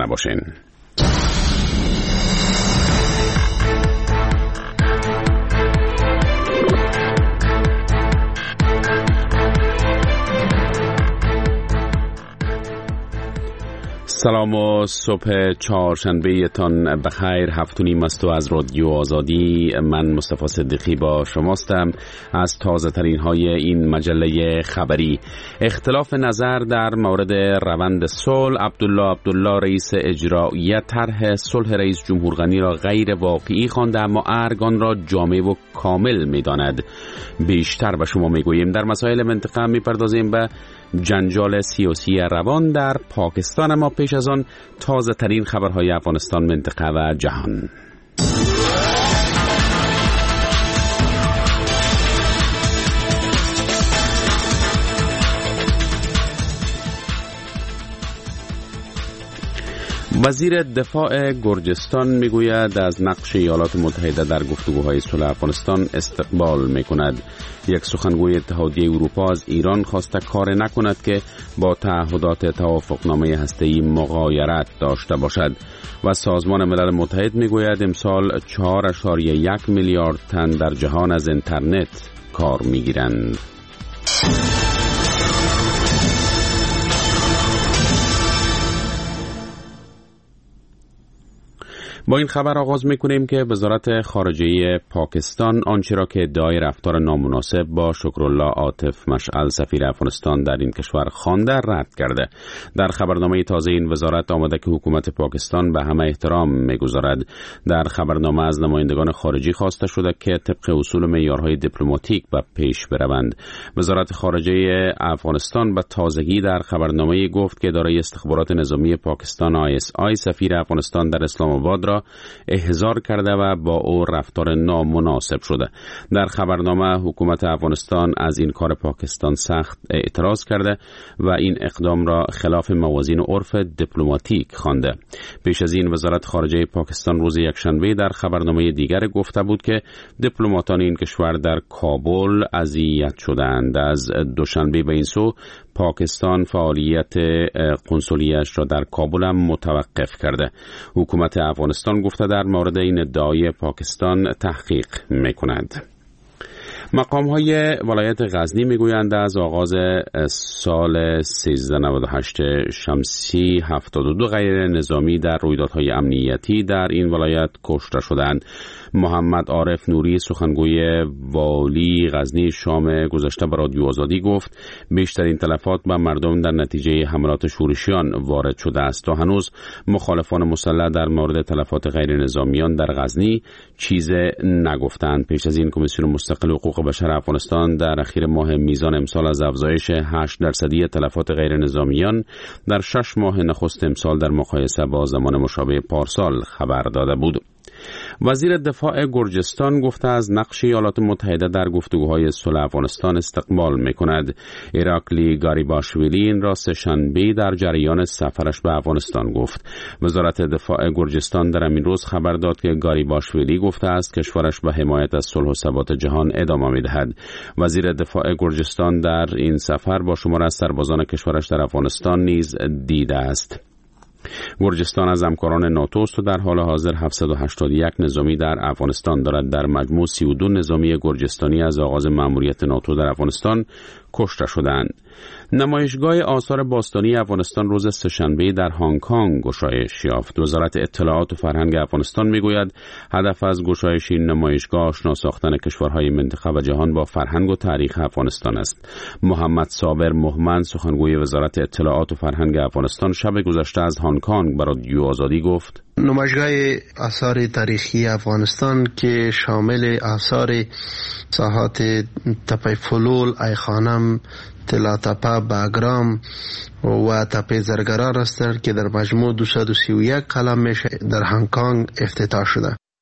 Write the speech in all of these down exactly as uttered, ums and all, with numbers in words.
نباشین. سلام و صبح چهارشنبه تان بخیر. هفت و نیم است و از رادیو آزادی من مصطفی صدیقی با شماستم. از تازه ترین های این مجله خبری: اختلاف نظر در مورد روند صلح. عبدالله عبدالله رئیس اجرایی طرح صلح رئیس جمهور غنی را غیر واقعی خوانده، اما ارگان را جامع و کامل می‌داند. بیشتر به شما میگوییم. در مسائل منطقه میپردازیم به جنجال سیاسی روان در پاکستان، اما پیش از آن تازه ترین خبرهای افغانستان، منطقه و جهان. وزیر دفاع گرجستان میگوید از نقش ایالات متحده در گفتگوهای صلح افغانستان استقبال میکند. یک سخنگوی اتحادیه اروپا از ایران خواسته کار نکند که با تعهدات توافقنامه هسته‌ای مغایرت داشته باشد. و سازمان ملل متحد میگوید امسال چهار و یک میلیارد تن در جهان از اینترنت کار میگیرند. با این خبر آغاز میکنیم که وزارت خارجه پاکستان آنچه را که ادعای رفتار نامناسب با شکرالله عاطف مشعل سفیر افغانستان در این کشور خوانده رد کرده. در خبرنامه تازه این وزارت آمده که حکومت پاکستان به همه احترام میگذارد. در خبرنامه از نمایندگان خارجی خواسته شده که طبق اصول و معیارهای دیپلماتیک به پیش بروند. وزارت خارجه افغانستان به تازگی در خبرنامه گفت که اداره استخبارات نظامی پاکستان آی اس آی سفیر افغانستان در اسلام آباد را احضار کرده و با او رفتار نامناسب شده. در خبرنامه حکومت افغانستان از این کار پاکستان سخت اعتراض کرده و این اقدام را خلاف موازین عرف دیپلماتیک خوانده. پیش از این وزارت خارجه پاکستان روز یکشنبه در خبرنامه دیگر گفته بود که دیپلماتان این کشور در کابل اذیت شدند. از دوشنبه به این سو پاکستان فعالیت قنصلیه‌اش را در کابل هم متوقف کرده. حکومت افغانستان گفته در مورد این ادعای پاکستان تحقیق می‌کند. مقام‌های ولایت غزنی میگویند از آغاز سال سیزده نود و هشت شمسی هفتاد و دو غیر نظامی در رویدادهای امنیتی در این ولایت کشته شدند. محمد عارف نوری سخنگوی والی غزنی شام گذشته به رادیو آزادی گفت بیشترین تلفات به مردم در نتیجه حملات شورشیان وارد شده است. تا هنوز مخالفان مسلح در مورد تلفات غیر نظامیان در غزنی چیز نگفتند. پیش از این کمیسیون مستقل حقوق بشر افغانستان در اخیر ماه میزان امسال از افزایش هشت درصدی تلفات غیر نظامیان در شش ماه نخست امسال در مقایسه با زمان مشابه پارسال خبر داده بود. وزیر دفاع گرجستان گفته از نقش ایالات متحده در گفتگوهای صلح افغانستان استقبال می‌کند. ایراکلی گاریباشویلی این را سه‌شنبه در جریان سفرش به افغانستان گفت. وزارت دفاع گرجستان در همین روز خبر داد که گاریباشویلی گفته است کشورش به حمایت از صلح و ثبات جهان ادامه می‌دهد. وزیر دفاع گرجستان در این سفر با شمار از سربازان کشورش در افغانستان نیز دیده است. گرجستان از همکاران ناتو است و در حال حاضر هفتصد و هشتاد و یک نظامی در افغانستان دارد. در مجموع سی و دو نظامی گرجستانی از آغاز مأموریت ناتو در افغانستان کشته شدند. نمایشگاه آثار باستانی افغانستان روز سه‌شنبه در هنگ کنگ گشایش یافت. وزارت اطلاعات و فرهنگ افغانستان میگوید هدف از گشایش این نمایشگاه آشنا ساختن کشورهای منطقه و جهان با فرهنگ و تاریخ افغانستان است. محمد صابر مهمند سخنگوی وزارت اطلاعات و فرهنگ افغانستان شب گذشته از هنگ کنگ برای رادیو آزادی گفت نمایشگاه آثار تاریخی افغانستان که شامل آثار ساحات تپه فلول، ایخانم، تلا تپه، باگرام و تپه زرگران است که در مجموع دویست و سی و یک قلم میشه در هنگ کنگ افتتاح شده.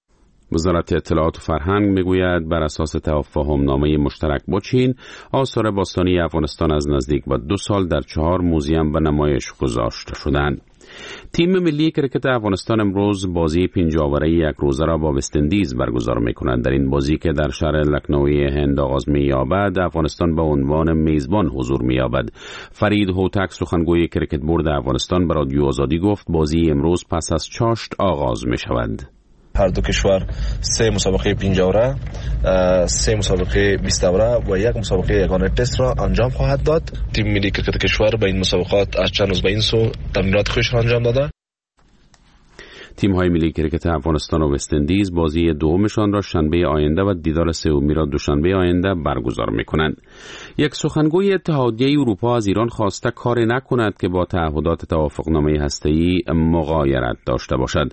وزارت اطلاعات و فرهنگ میگوید بر اساس تفاهم نامه مشترک با چین، آثار باستانی افغانستان از نزدیک به دو سال در چهار موزیم به نمایش گذاشته شدند. تیم ملی کرکت افغانستان امروز بازی پنجاوره یک روزه را با وست اندیز برگزار می‌کند. در این بازی که در شهر لکنوی هند آغاز می‌یابد، افغانستان به عنوان میزبان حضور می‌یابد. فرید هوتک سخنگوی کرکت بورد افغانستان به رادیو آزادی گفت بازی امروز پس از چاشت آغاز می‌شود. هر دو کشور سه مسابقه پنجاوره، سه مسابقه بیست اوره و یک مسابقه یگانه تست را انجام خواهد داد. تیم ملی کرکت کشور به این مسابقات از چند روز به این سو تمرینات خویش را انجام داده. تیم‌های ملی کرکت افغانستان و وست اندیز بازی دومشان را شنبه آینده و دیدار سومی را دوشنبه آینده برگزار می‌کنند. یک سخنگوی اتحادیه اروپا از ایران خواسته کاری نکند که با تعهدات توافقنامه هسته‌ای مغایرت داشته باشد.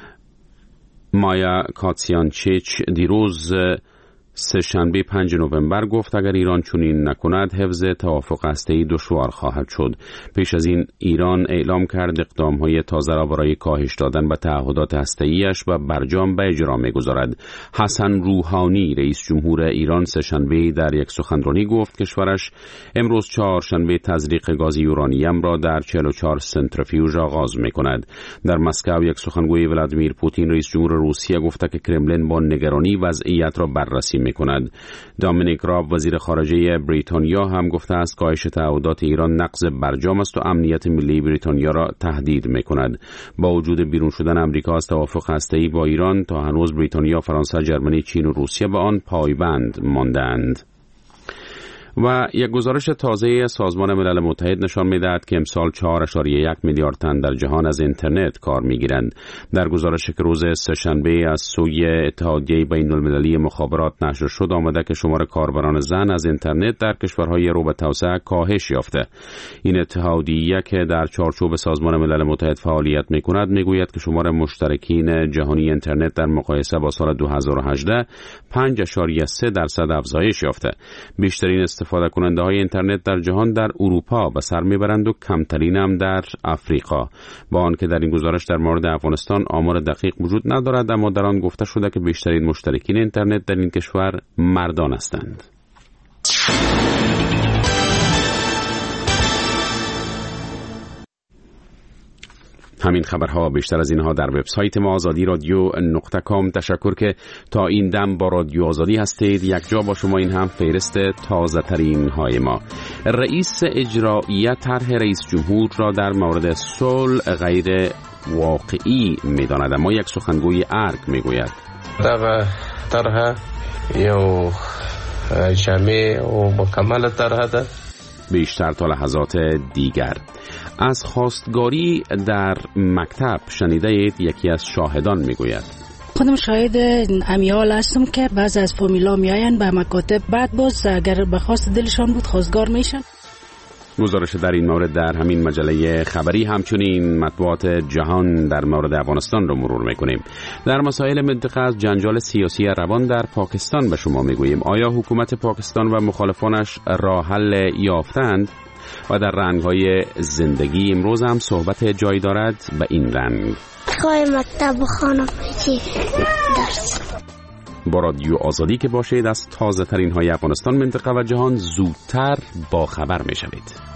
مایا کاتسیانچیچ دیروز سه شنبه پنج نوامبر گفت اگر ایران چنین نکند حفظ توافق هسته‌ای دشوار خواهد شد. پیش از این ایران اعلام کرد اقدام‌های تازه را برای کاهش دادن به تعهدات هسته‌ایش و برجام به اجرا می‌گذارد. حسن روحانی رئیس جمهور ایران سه شنبه در یک سخنرانی گفت کشورش امروز چهارشنبه تزریق گاز یورانیم را در چهل و چهار سنتریفیوژ آغاز می‌کند. در مسکو یک سخنگوی ولادیمیر پوتین رئیس جمهور روسیه گفت که کرملین با نگرانی وضعیت را بررسی می‌کند. دامینیک راب وزیر خارجه بریتانیا هم گفته است کاهش تعهدات ایران نقض برجام است و امنیت ملی بریتانیا را تهدید می‌کند. با وجود بیرون شدن آمریکا از توافق هسته‌ای با ایران، تا هنوز بریتانیا، فرانسه، ژرمنی، چین و روسیه به آن پایبند مانده‌اند. و یک گزارش تازه سازمان ملل متحد نشان می‌دهد که امسال چهار ممیز یک میلیارد تن در جهان از اینترنت کار می‌گیرند. در گزارشی که روز سه‌شنبه از سوی اتحادیه بین‌المللی مخابرات نشر شد آمده که شمار کاربران زن از اینترنت در کشورهای رو به توسعه کاهش یافته. این اتحادیه که در چارچوب سازمان ملل متحد فعالیت می‌کند می‌گوید که شمار مشترکین جهانی اینترنت در مقایسه با سال دو هزار و هجده پنج ممیز سه درصد افزایش یافته. بیشترین استفاده کننده های اینترنت در جهان در اروپا به سر میبرند و کمترین هم در افریقا. با آنکه در این گزارش در مورد افغانستان آمار دقیق وجود ندارد، اما در آن گفته شده که بیشترین مشترکین اینترنت در این کشور مردان هستند. همین خبرها بیشتر از اینها در وبسایت ما آزادی رادیو نقطه کام. تشکر که تا این دم با رادیو آزادی هستید. یک جا با شما این هم فهرست تازه ترین های ما. رئیس اجرایی طرح رئیس جمهور را در مورد صلح غیر واقعی می‌داند، اما یک سخنگوی ارگ میگوید دغه طرح یو جامع و مکمل طرح ده. بیشتر تا لحظات دیگر. از خواستگاری در مکتب شنیده اید یکی از شاهدان میگوید خودم شاهد امیال هستم که بعض از فامیلا میاین به مکاتب، بعد باز اگر به خواست دلشان بود خواستگار میشن. گزارش در این مورد در همین مجله خبری. همچنین مطبوعات جهان در مورد افغانستان رو مرور میکنیم. در مسائل منطقه از جنجال سیاسی روان در پاکستان به شما میگوییم آیا حکومت پاکستان و مخالفانش راه حل یافتند؟ و در رنگ‌های زندگی امروز هم صحبت جای دارد به این رنگ. خواهی مکتب بخوانم درس. با رادیو آزادی که باشید از تازه ترین های افغانستان، منطقه و جهان زودتر با خبر می شوید.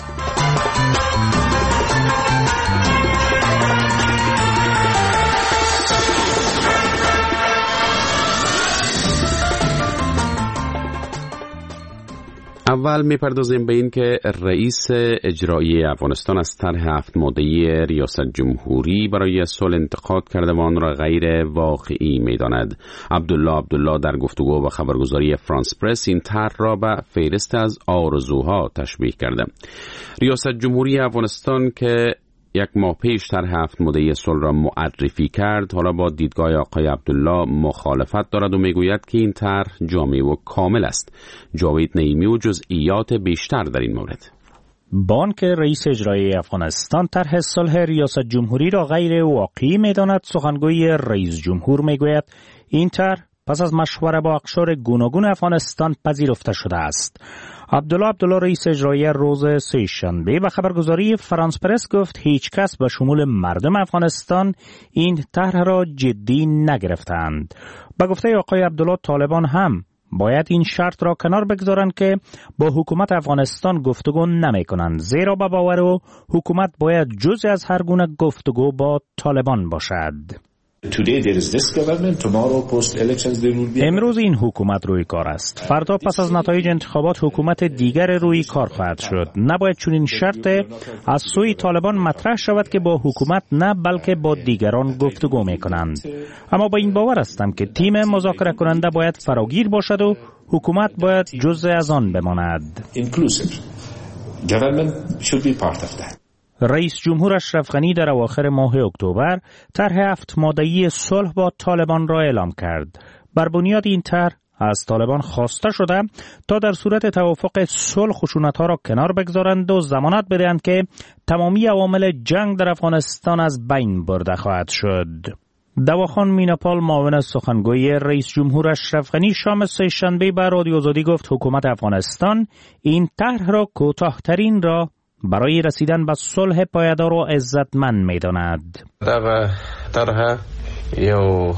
اول میپردازیم به این که رئیس اجرایی افغانستان از طرح هفت ماده‌ای ریاست جمهوری برای صلح انتقاد کرده و آن را غیر واقعی می‌داند. عبدالله عبدالله در گفتگو با خبرگزاری فرانس پرس این طرح را به فهرست از آرزوها تشبیه کرده. ریاست جمهوری افغانستان که یک ماه پیش طرح هفت ماده‌ای صلح را معرفی کرد، حالا با دیدگاه آقای عبدالله مخالفت دارد و میگوید که این طرح جامع و کامل است. جاوید نعیمی و جزئیات بیشتر در این مورد. بانک رئیس اجرایی افغانستان طرح صلح ریاست جمهوری را غیر واقعی می‌داند. سخنگوی رئیس جمهور میگوید این طرح پس از مشوره با اقشار گوناگون افغانستان پذیرفته شده است. عبدالله عبدالله رئیس اجرایی روز سه‌شنبه به خبرگزاری فرانس پرس گفت هیچ کس به شمول مردم افغانستان این طرح را جدی نگرفتند. به گفته آقای عبدالله طالبان هم باید این شرط را کنار بگذارند که با حکومت افغانستان گفتگو نمی کنند، زیرا به باور او حکومت باید جزء از هر گونه گفتگو با طالبان باشد. امروز این حکومت روی کار است. فردا پس از نتایج انتخابات حکومت دیگر روی کار خواهد شد. نباید چون این شرط از سوی طالبان مطرح شود که با حکومت نه بلکه با دیگران گفتگو می کنند. اما با این باور هستم که تیم مذاکره کننده باید فراگیر باشد و حکومت باید جزء از آن بماند. رئیس جمهور اشرف غنی در اواخر ماه اکتبر طرح هفت ماده‌ای صلح با طالبان را اعلام کرد. بر بنیاد این طرح از طالبان خواسته شده تا در صورت توافق صلح خشونت‌ها را کنار بگذارند و ضمانت بدهند که تمامی عوامل جنگ در افغانستان از بین برده خواهد شد. دواخان میناپال معاون سخنگوی رئیس جمهور اشرف غنی شام سه‌شنبه به رادیو آزادی گفت حکومت افغانستان این طرح را کوتاه‌ترین را برای رسیدن به صلح پایدار و عزتمند می‌داند. دا طرح یو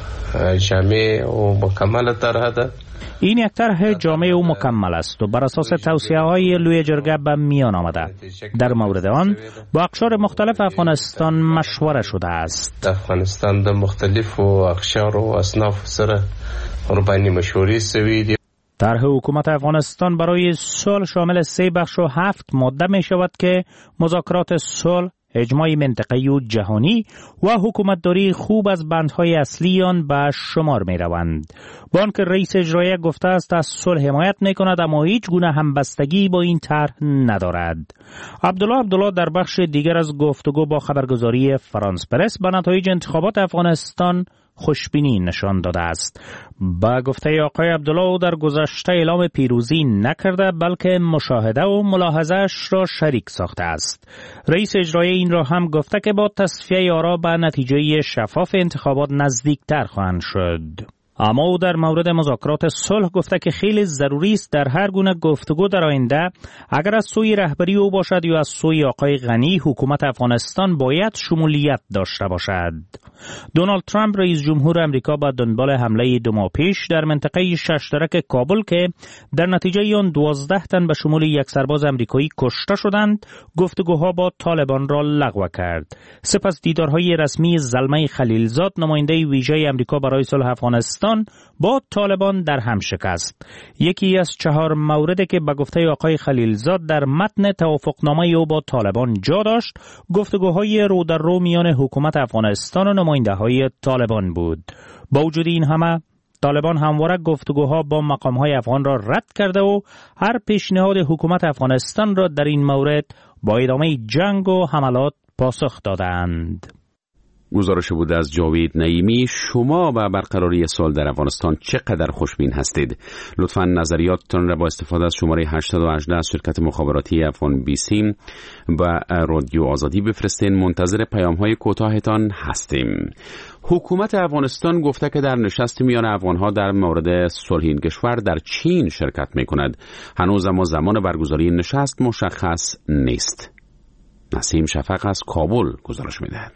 جامع و مکمل طرح ده. این یک طرح جامع و مکمل است و بر اساس توصیه‌های لوی جرگه به میان آمده. در مورد آن با اقشار مختلف افغانستان مشوره شده است. افغانستان د مختلف و اقشار و اصناف سره قربانی مشورې سوي. طرح حکومت افغانستان برای صلح شامل سه بخش و هفت ماده می شود که مذاکرات صلح، اجماع منطقه‌ای و جهانی و حکومتداری خوب از بندهای اصلی آن به شمار می روند. با آنکه رئیس اجرایی گفته است از صلح حمایت می کند اما هیچ گونه همبستگی با این طرح ندارد. عبدالله عبدالله در بخش دیگر از گفتگو با خبرگزاری فرانس پرس به نتایج انتخابات افغانستان خوشبینی نشان داده است. با گفته آقای عبدالله او در گذشته اعلام پیروزی نکرده بلکه مشاهده و ملاحظه‌اش را شریک ساخته است. رئیس اجرایی این را هم گفته که با تصفیه آرا به نتیجه شفاف انتخابات نزدیکتر خواهند شد. اما او در مورد مذاکرات صلح گفته که خیلی ضروری است در هر گونه گفتگو در آینده اگر از سوی رهبری او باشد یا از سوی آقای غنی حکومت افغانستان باید شمولیت داشته باشد. دونالد ترامپ رئیس جمهور امریکا با دنبال حمله دو ماه پیش در منطقه ششترک کابل که در نتیجه آن دوازده تن به شمول یک سرباز امریکایی کشته شدند گفتگوها با طالبان را لغو کرد. سپس دیدارهای رسمی زلمه خلیلزاد نماینده ویژه امریکا برای صلح افغانستان با طالبان در هم شکست. یکی از چهار موردی که به گفته آقای خلیلزاد در متن توافقنامه او با طالبان جا داشت گفتگوهای رو در رو میان حکومت افغانستان و نماینده های طالبان بود. با وجود این همه طالبان همواره گفتگوها با مقامهای افغان را رد کرده و هر پیشنهاد حکومت افغانستان را در این مورد با ادامه جنگ و حملات پاسخ دادند. گزارش بود از جاوید نعیمی. شما به برقراری صلح در افغانستان چقدر خوشبین هستید؟ لطفاً نظریاتتان را با استفاده از شماره هشت یک هشت از شرکت مخابراتی افغان بیسیم و رادیو آزادی بفرستین. منتظر پیام‌های کوتاهتان هستیم. حکومت افغانستان گفته که در نشست میان افغان‌ها در مورد صلح این کشور در چین شرکت می‌کند. هنوز اما زمان برگزاری نشست مشخص نیست. نسیم شفق از کابل گزارش می‌دهد.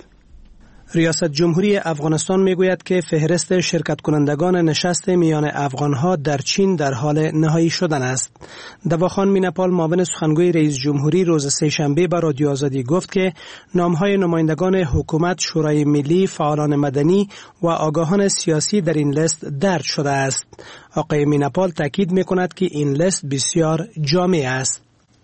ریاست جمهوری افغانستان میگوید که فهرست شرکت کنندگان نشست میان افغانها در چین در حال نهایی شدن است. دواخان میناپال معاون سخنگوی رئیس جمهوری روز سه‌شنبه به رادیو آزادی گفت که نامهای نمایندگان حکومت، شورای ملی، فعالان مدنی و آگاهان سیاسی در این لیست درج شده است. آقای میناپال تاکید میکند که این لیست بسیار جامع است.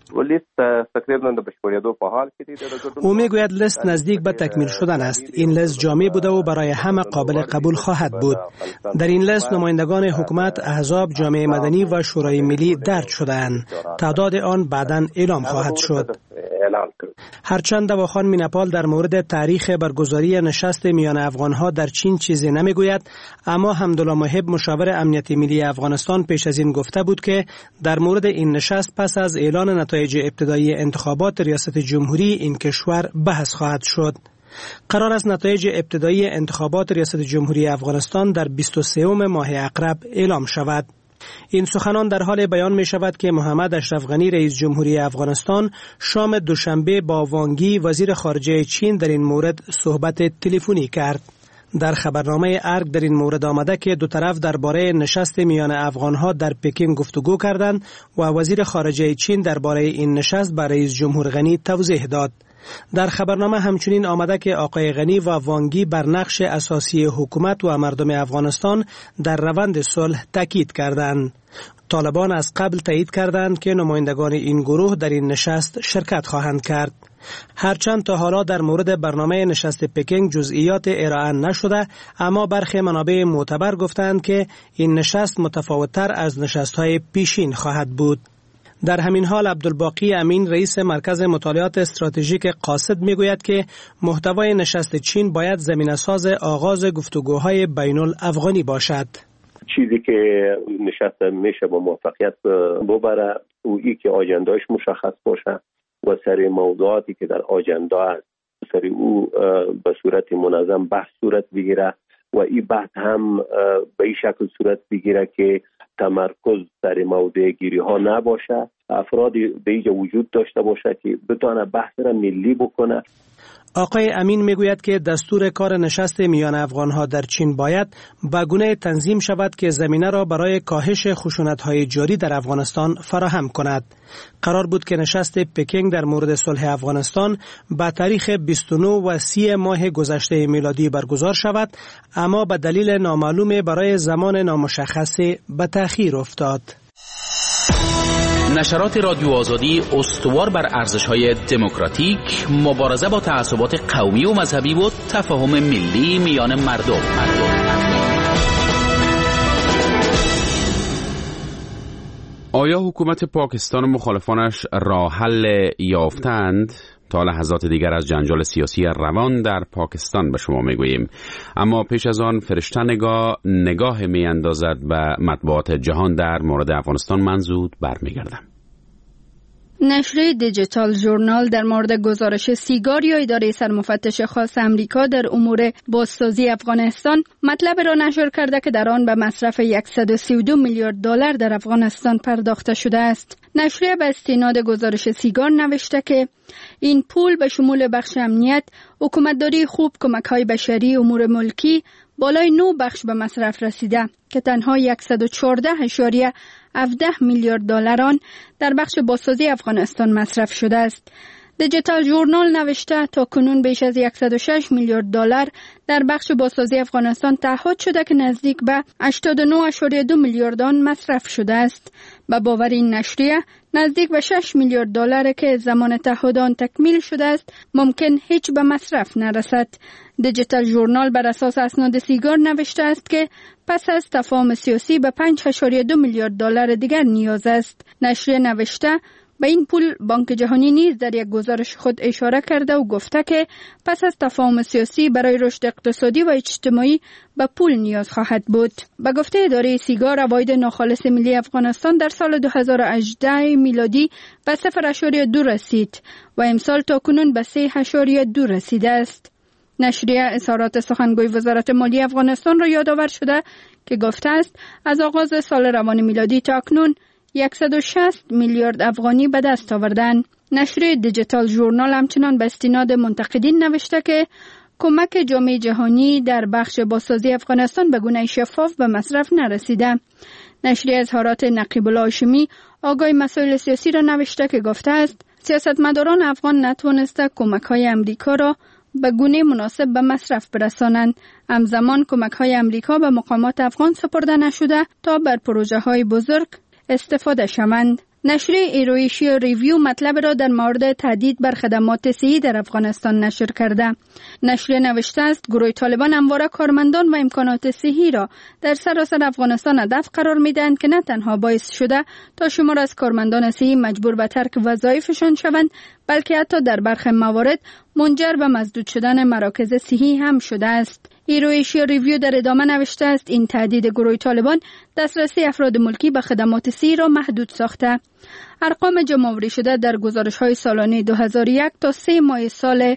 او میگوید لیست نزدیک به تکمیل شدن است. این لیست جامع بوده و برای همه قابل قبول خواهد بود. در این لیست نمایندگان حکومت، احزاب، جامعه مدنی و شورای ملی درج شده‌اند. تعداد آن بعداً اعلام خواهد شد. هرچند دواخان میناپال در مورد تاریخ برگزاری نشست میان افغانها در چین چیزی نمیگوید، اما حمدالله محب مشاور امنیت ملی افغانستان پیش از این گفته بود که در مورد این نشست پس از اعلان نتایج ابتدایی انتخابات ریاست جمهوری این کشور بحث خواهد شد. قرار است نتایج ابتدایی انتخابات ریاست جمهوری افغانستان در بیست و سوم ماه عقرب اعلام شود. این سخنان در حال بیان می شود که محمد اشرف غنی رئیس جمهوری افغانستان شام دوشنبه با وانگی وزیر خارجه چین در این مورد صحبت تلفنی کرد. در خبرنامه ارگ در این مورد آمده که دو طرف درباره نشست میان افغانها در پکین گفتگو کردند و وزیر خارجه چین درباره این نشست به رئیس جمهور غنی توضیح داد. در خبرنامه همچنین آمده که آقای غنی و وانگی بر نقش اساسی حکومت و مردم افغانستان در روند صلح تاکید کردند. طالبان از قبل تایید کردند که نمایندگان این گروه در این نشست شرکت خواهند کرد. هرچند تا حالا در مورد برنامه نشست پکینگ جزئیات ارائه نشده، اما برخی منابع معتبر گفتند که این نشست متفاوت‌تر از نشست‌های پیشین خواهد بود. در همین حال عبدالباقی امین رئیس مرکز مطالعات استراتژیک قاصد میگوید که محتوای نشست چین باید زمینه‌ساز آغاز گفتگوهای بین الافغانی باشد. چیزی که نشست میشه با موفقیت ببره او ای که آجندهش مشخص باشه و سری موضوعاتی که در آجنده است سری او به صورت منظم بحث صورت بگیره و این بحث هم به این شکل صورت بگیره که تمرکز سر موضوع گیری ها نباشه، افرادی به اینجا وجود داشته باشه که بتونه بحث را ملی بکنه. آقای امین میگوید که دستور کار نشست میان افغانها در چین باید به گونه تنظیم شود که زمینه را برای کاهش خشونت‌های جاری در افغانستان فراهم کند. قرار بود که نشست پکینگ در مورد صلح افغانستان به تاریخ بیست و نه و سی ماه گذشته میلادی برگزار شود، اما به دلیل نامعلوم برای زمان نامشخص به تأخیر افتاد. نشرات رادیو آزادی استوار بر ارزش‌های دموکراتیک، مبارزه با تعصبات قومی و مذهبی و تفاهم ملی میان مردم. آیا حکومت پاکستان و مخالفانش راه حل یافتند؟ تا لحظات دیگر از جنجال سیاسی روان در پاکستان به شما میگوییم، اما پیش از آن فرشته نگاه نگاه می اندازد به مطبوعات جهان در مورد افغانستان. من زود برمیگردم. نشریه دیجیتال ژورنال در مورد گزارش سیگار یا اداره سرمفتش خاص امریکا در امور بازسازی افغانستان مطلب را نشر کرده که در آن به مصرف صد و سی و دو میلیارد دلار در افغانستان پرداخته شده است. نشریه به استناد گزارش سیگار نوشته که این پول به شمول بخش امنیت، حکومتداری خوب، کمک‌های بشری، امور ملکی بالای نه بخش به مصرف رسیده که تنها صد و چهارده اشاریه هفده میلیارد دلار آن در بخش بازسازی افغانستان مصرف شده است. دیجیتال ژورنال نوشته تا کنون بیش از صد و شش میلیارد دلار در بخش بازسازی افغانستان تعهد شده که نزدیک به هشتاد و نه اشاریه دو میلیارد آن مصرف شده است. به باور این نشریه نزدیک به شش میلیارد دلار که زمان تعهد آن تکمیل شده است ممکن هیچ به مصرف نرسد. دیجیتال ژورنال بر اساس اسناد سیگار نوشته است که پس از تفاهم سیاسی به پنج اشاریه دو میلیارد دلار دیگر نیاز است. نشریه نوشته به این پول بانک جهانی نیز در یک گزارش خود اشاره کرده و گفته که پس از تفاهم سیاسی برای رشد اقتصادی و اجتماعی به پول نیاز خواهد بود. به گفته اداره سیگار، عواید ناخالص ملی افغانستان در سال دو هزار و هجده میلادی به صفر اشاریه دو رسید و امسال تا کنون به سه اشاریه دو رسیده است. نشریه اظهارات سخنگوی وزارت مالیه افغانستان را یادآور شده که گفته است از آغاز سال روان میلادی تا اکنون صد و شصت میلیارد افغانی به دست آوردند. نشریه دیجیتال ژورنال همچنان به استناد منتقدین نوشته که کمک جامعه جهانی در بخش بازسازی افغانستان به گونه شفاف به مصرف نرسیده. نشریه اظهارات نقیب الله هاشمی آگاه مسائل سیاسی را نوشته که گفته است سیاستمداران افغان نتوانسته کمک‌های امریکا را به گونه مناسب به مصرف برسانند. همزمان کمک‌های امریکا به مقامات افغان سپرده نشده تا بر پروژه‌های بزرگ استفاده شوند. نشریه ایرویشیا ریویو مطلب را در مورد تهدید بر خدمات صحی در افغانستان نشر کرده. نشریه نوشته است گروه طالبان همواره کارمندان و امکانات صحی را در سراسر افغانستان هدف قرار میدهند که نه تنها باعث شده تا شمار از کارمندان صحی مجبور به ترک وظایفشان شوند، بلکه حتی در برخی موارد منجر به مسدود شدن مراکز صحی هم شده است. ایرویشیا ریویو در ادامه نوشته است این تهدید گروه طالبان دسترسی افراد ملکی به خدمات صحی را محدود ساخته. ارقام جمع‌آوری شده در گزارش‌های سالانه دو هزار و یک تا سه ماه سال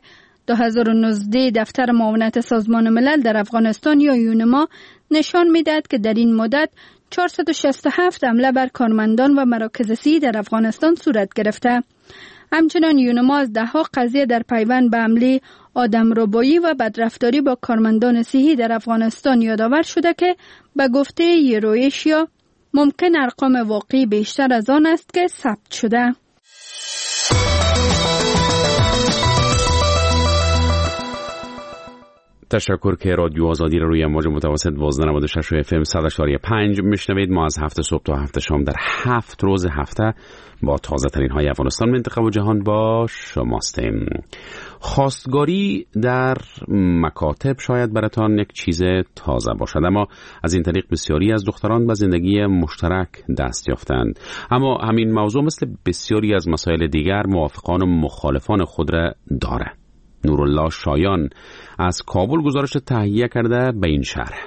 دو هزار و نوزده دفتر معاونت سازمان ملل در افغانستان یا یونما نشان می‌دهد که در این مدت چهارصد و شصت و هفت حمله بر کارمندان و مراکز صحی در افغانستان صورت گرفته. همچنان یونما از ده‌ها قضیه در پیوند به حمله آدمربایی و بدرفتاری با کارمندان صحی در افغانستان یادآور شده که به گفته یورویشیا ممکن ارقام واقعی بیشتر از آن است که ثبت شده. تشکر که رادیو آزادی را روی موج متوسط دوازده و نود و شش اف ام صد و چهار و پنج میشنوید. ما از هفته صبح تا هفته شام در هفت روز هفته با تازه ترین های افغانستان، منطقه و جهان با شماستیم. خواستگاری در مکاتب شاید براتان یک چیز تازه باشد، اما از این طریق بسیاری از دختران به زندگی مشترک دست یافتند. اما همین موضوع مثل بسیاری از مسائل دیگر موافقان و مخالفان خود را داره. نورالله شایان از کابل گزارش تهیه کرده به این شرح.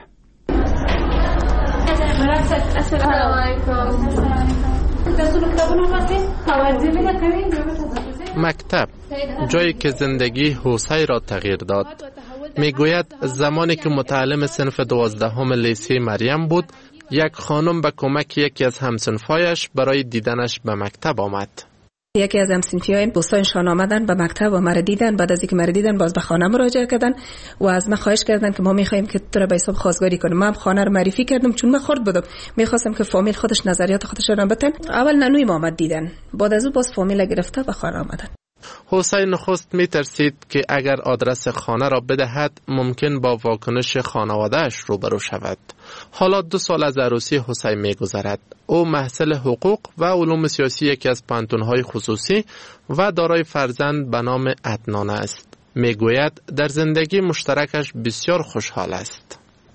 مکتب، جایی که زندگی حوصی را تغییر داد. میگوید زمانی که متعلم صنف دوازدهم لیسه مریم بود، یک خانم به کمک یکی از همصنفایش برای دیدنش به مکتب آمد. یکی از همصنفی‌های دوستانشان آمدن به مکتب و مرا دیدن. بعد از اینکه مرا دیدن باز به خانه مراجعه کردن و از من خواهش کردن که ما می‌خوایم که تو را به حساب خواستگاری کنیم. من خانه رو معرفی کردم چون من خرد بودم، می‌خواستم که فامیل خودش نظریات خودش را بتن. اول ننوی ما آمد دیدن، بعد از اون باز فامیل گرفته و خانه آمدن. حسین نخست می ترسید که اگر آدرس خانه را بدهد ممکن با واکنش خانواده‌اش روبرو شود. حالا دو سال از عروسی حسین می گذرد. او محصل حقوق و علوم سیاسی یکی از پانتون‌های خصوصی و دارای فرزند به نام عدنان است. می گوید در زندگی مشترکش بسیار خوشحال است.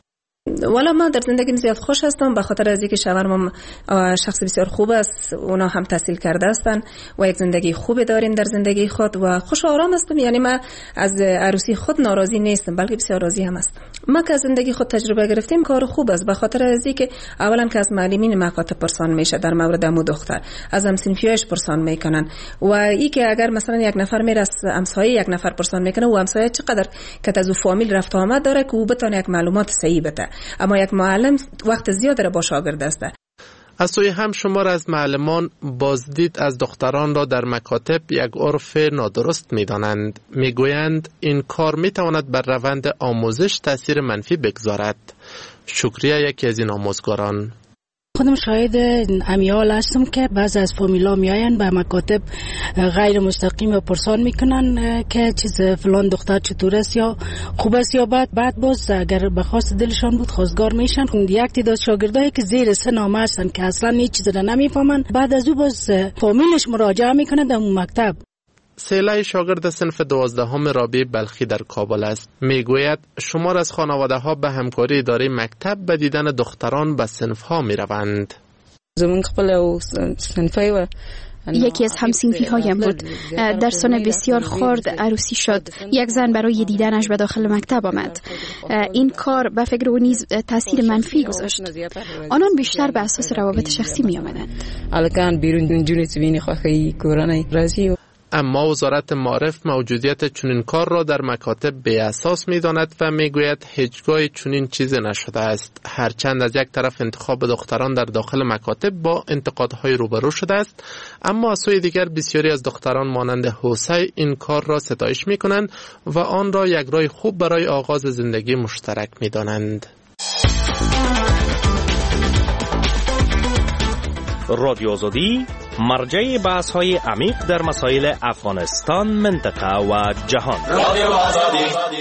والا من در زندگیم زیاد خوش هستم به خاطر از اینکه شوهرم شخص بسیار خوب است، اونا هم تحصیل کرده هستن و یک زندگی خوب داریم در زندگی خود و خوش و آرام هستم. یعنی من از عروسی خود ناراضی نیستم بلکه بسیار راضی هم هستم. ما که از زندگی خود تجربه گرفتیم کار خوب است به خاطر از اینکه اولا که از معلمین مکاتب پرسان میشه در مورد امو دختر، از همسنفیاش پرسان میکنن و ای که اگر مثلا یک نفر میره از همسایه یک نفر پرسان میکنه و همسایه چقدر که از او فامیل رفت آمد داره که او بتونه یک معلومات صحیح بده. اما یک معلم وقت زیاد را با شاگرد است. از سوی هم شمار از معلمان بازدید از دختران را در مکاتب یک عرف نادرست می‌دانند. می‌گویند این کار می‌تواند بر روند آموزش تأثیر منفی بگذارد. شکریه یکی از این آموزگاران: خودم شاهد امیال هستم که بعض از فامیلا میاین به مکاتب غیر مستقیم پرسان میکنن که چیز فلان دختر چطور است یا خوب است یا بد. بعد باز اگر به خواست دلشان بود خواستگار میشن. یک تعداد شاگردایی که زیر سن نامه هستن که اصلا هیچ چیز را نمیفهمن، بعد از او باز فامیلش مراجعه میکنه در مکتب. سیله شاگرد صنف دوازدهم رابعه بلخی در کابل است. میگوید شمار از خانواده ها به همکاری اداره مکتب به دیدن دختران به صنف ها می روند. زمان خپل صنفی و یکی از همسنفی هایم بود. در سن بسیار خرد عروسی شد. یک زن برای دیدنش به داخل مکتب آمد. این کار به فکر او نیز تاثیر منفی گذاشت. آنان بیشتر به اساس روابط شخصی می آمدند. الان بیرون جونی تبینی خواهی کورانه رازی. اما وزارت معارف موجودیت چنین کار را در مکاتب بی اساس می داند و می گوید هیچگاه چنین چیزی نشده است. هرچند از یک طرف انتخاب دختران در داخل مکاتب با انتقادهای روبرو شده است، اما از سوی دیگر بسیاری از دختران مانند حسین این کار را ستایش می کنند و آن را یک راه خوب برای آغاز زندگی مشترک می دانند. رادیو آزادی مرجع بحث های عمیق در مسائل افغانستان، منطقه و جهان. رادیو آزادی.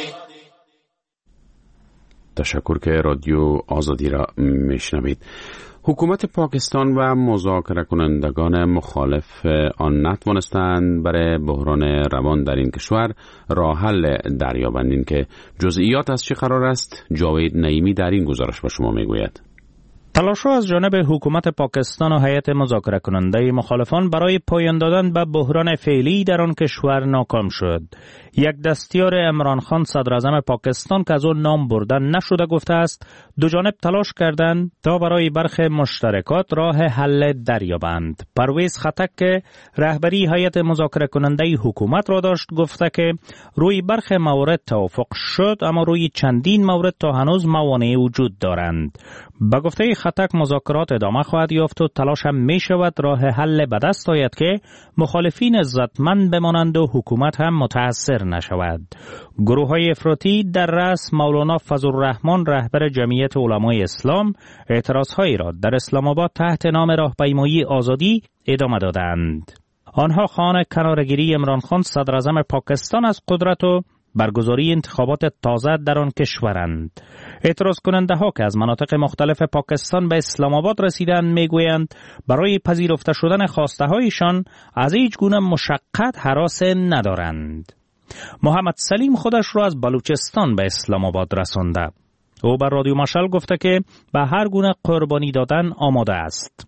تشکر که رادیو آزادی را میشنوید. حکومت پاکستان و مذاکره کنندگان مخالف آن نتوانستند برای بحران روان در این کشور راه حل دریابند. که جزئیات از چه قرار است جاوید نعیمی در این گزارش با شما میگوید. تلاش‌ها از جانب حکومت پاکستان و هیئت مذاکره کننده مخالفان برای پایان دادن به بحران فعلی در آن کشور ناکام شد. یک دستیار عمران خان صدر اعظم پاکستان که از اون نام بردن نشده گفته است دو جانب تلاش کردند تا برای برخی مشترکات راه حل دریابند. پرویز خطک که رهبری هیئت مذاکره کننده حکومت را داشت گفته که روی برخی موارد توافق شد اما روی چندین مورد تا هنوز موانع وجود دارند. به گفته خطک مذاکرات ادامه خواهد یافت و تلاش هم می شود راه حل به دست آید که مخالفین عزتمند بمانند و حکومت هم متاثر نشود. گروه های افراطی در رأس مولانا فضل الرحمن رهبر جمعیت علمای اسلام اعتراض هایی را در اسلام آباد تحت نام راهپیمایی آزادی ادامه دادند. آنها خواهان کناره‌گیری عمران خان صدر اعظم پاکستان از قدرت و برگزاری انتخابات تازه در آن کشورند. اعتراض کننده ها که از مناطق مختلف پاکستان به اسلام آباد رسیدند میگویند برای پذیرفته شدن خواسته هایشان از هیچ گونه مشقت هراس ندارند. محمد سلیم خودش را از بلوچستان به اسلام آباد رسانده. او بر رادیو مشعل گفته که به هر گونه قربانی دادن آماده است.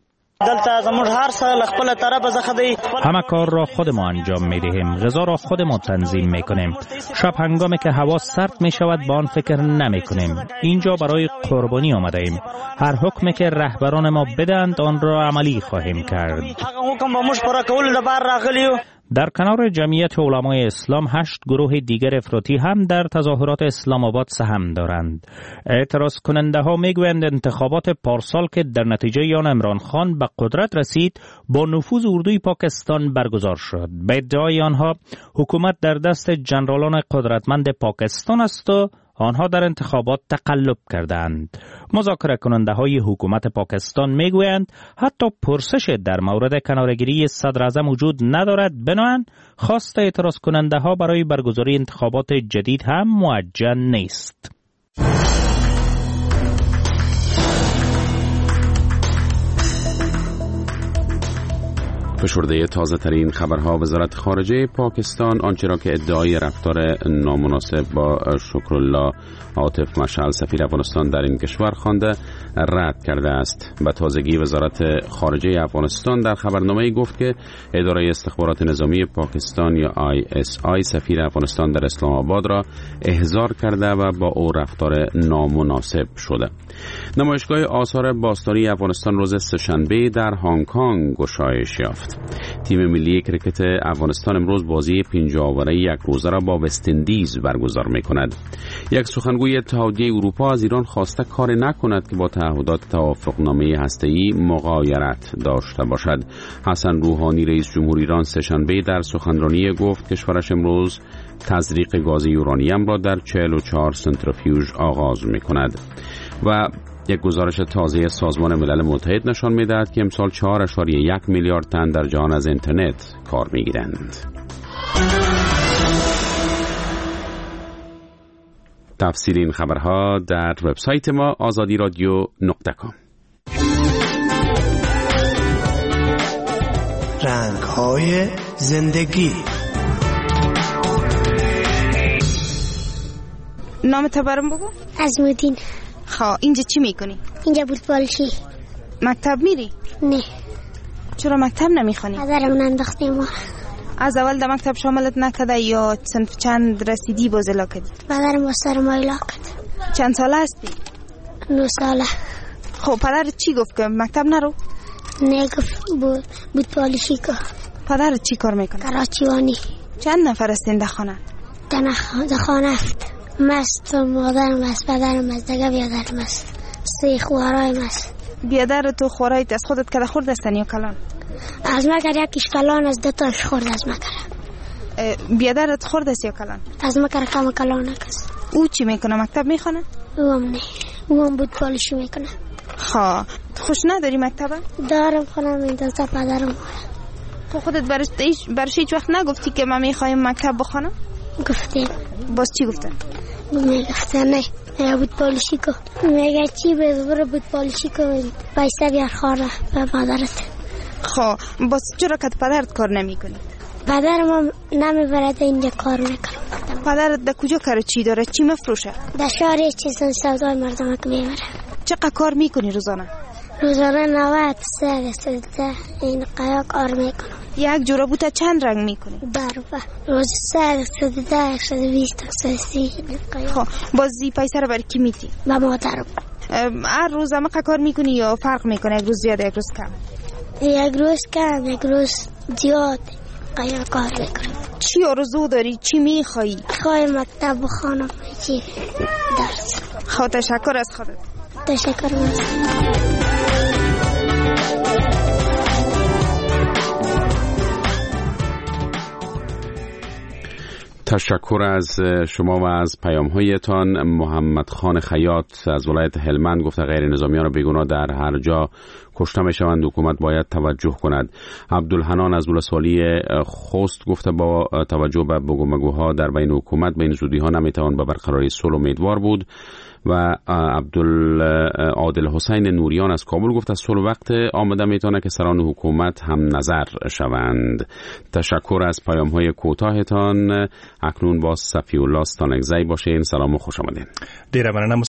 همه کار را خودمان انجام می دهیم، غذا را خودمان تنظیم می کنیم. شب هنگامی که هوا سرد می شود با آن فکر نمی کنیم. اینجا برای قربانی آمده ایم. هر حکمی که رهبران ما بدهند آن را عملی خواهیم کرد. در کنار جمعیت علمای اسلام هشت گروه دیگر افراطی هم در تظاهرات اسلام آباد سهم دارند. اعتراض کننده ها میگویند انتخابات پارسال که در نتیجه آن عمران خان به قدرت رسید با نفوذ اردوی پاکستان برگزار شد. به ادعای آنها حکومت در دست جنرالان قدرتمند پاکستان است و آنها در انتخابات تقلب کردند. مذاکره کننده های حکومت پاکستان میگویند حتی پرسش در مورد کناره‌گیری صدر اعظم وجود ندارد، بنابراین خواست اعتراض کننده ها برای برگزاری انتخابات جدید هم موجه نیست. فشرده تازه ترین خبرها: وزارت خارجه پاکستان آنچه را که ادعای رفتار نامناسب با شکرالله عاطف مشعل سفیر افغانستان در این کشور خوانده رد کرده است. به تازگی وزارت خارجه افغانستان در خبرنامه‌ای گفت که اداره استخبارات نظامی پاکستان یا آی اس آی سفیر افغانستان در اسلام آباد را احضار کرده و با او رفتار نامناسب شده. نمایشگاه آثار باستانی افغانستان روز سه‌شنبه در هنگ کنگ گشایش یافت. تیم ملی کرکت افغانستان امروز بازی پنجاه اوره یک روزه را با وست اندیز برگزار می‌کند. یک سخنگوی اتحادیه اروپا از ایران خواسته کار نکند که با تعهدات توافقنامه هسته‌ای مغایرت داشته باشد. حسن روحانی رئیس جمهور ایران سه‌شنبه در سخنرانی گفت کشورش امروز تزریق گاز یورانیم را در چهل و چهار سنتریفیوژ آغاز می‌کند. و یک گزارش تازه سازمان ملل متحد نشان می‌دهد که امسال چهار اشاری یک میلیارد تن در جهان از اینترنت کار می‌گیرند. تفصیل این خبرها در وبسایت ما آزادی رادیو نقطه کام. رنگ‌های زندگی. نامت برام بگو. عزم‌الدین. خب اینجا چی میکنی؟ اینجا فوتبالشی. مکتب میری؟ نه. چرا مکتب نمیخونی؟ مادرم انداخته ما. از اول در مکتب شاملت نکرده یا صنف چند رسیدی باز الا کردی؟ مادرم باستر ما الا کرد. چند ساله هستی؟ نو ساله. خب پدرت چی گفت که مکتب نرو؟ نه گفت فوتبالشی که. پدرت چی کار میکنه؟ کراچیوانی. چند نفر هستین در خانه؟ در خانه هفت. مست مادرم است، پدرم است، دیگه بیادرم است، سه خواهرایم است. بیادر تو خورایت از خودت کده خورد هستن یا کلان؟ از مکر یکیش کلان از دوتاش خورد از مکر. بیادرت خورد است یا کلان؟ از مکر کم کلان است. او چی میکنه؟ مکتب میخونه؟ او هم نه، او هم فوتبالشی میکنه. خواه خوش نداری مکتب؟ دارم خونم این دوستا پدرم. تو خودت برش هیچ وقت نگفتی که من میخوایم مکتب بخونم؟ گفتیم. باز چی گفتن؟ میگفتن نه یا بود پالیشی که میگه چی به برو بود پالیشی که پیسه بیار خاره به مادرت. خب باز چرا که پدرت کار نمی کنی؟ پدرم هم نمیبرد اینجا کار میکنم. پدرت در کجا کار چی داره؟ چی مفروشه؟ در شهر چیزان سودای مردم که میبره. چقدر کار میکنی روزانه؟ روزانه نود سه سه این قیا کار میکنم. یک جوراب بوتا چند رنگ میکنی؟ برابر روز سه سه ده سه بیست سه سی. خب بازی پیسه رو برای کی میتی؟ با مادرم. هر روز هم کار میکنی یا فرق میکنه؟ یک روز زیاد یک روز کم؟ یک روز کم یک روز زیاد قیا کار میکنم. چی آرزو داری؟ چی میخوایی؟ خواهی مکتب بخوانم چی درس. خب تشکر از خودت. تشکر از تشکر از شما و از پیام‌هایتان. محمد خان خیاط از ولایت هلمند گفته غیر نظامیان بیگناه در هر جا کشته میشوند، حکومت باید توجه کند. عبدالحنان از ولسوالی خوست گفته با توجه به بگومگوها در بین حکومت بین زودی‌ها نمیتوان به برقراری صلح امیدوار بود. و عبدالعادل حسین نوریان از کابل گفت از صلح وقت آمده میتونه که سران حکومت هم نظر شوند. تشکر از پیام های کوتاهتان. اکنون با صفی الله ستانکزی باشین. سلام و خوش آمدین.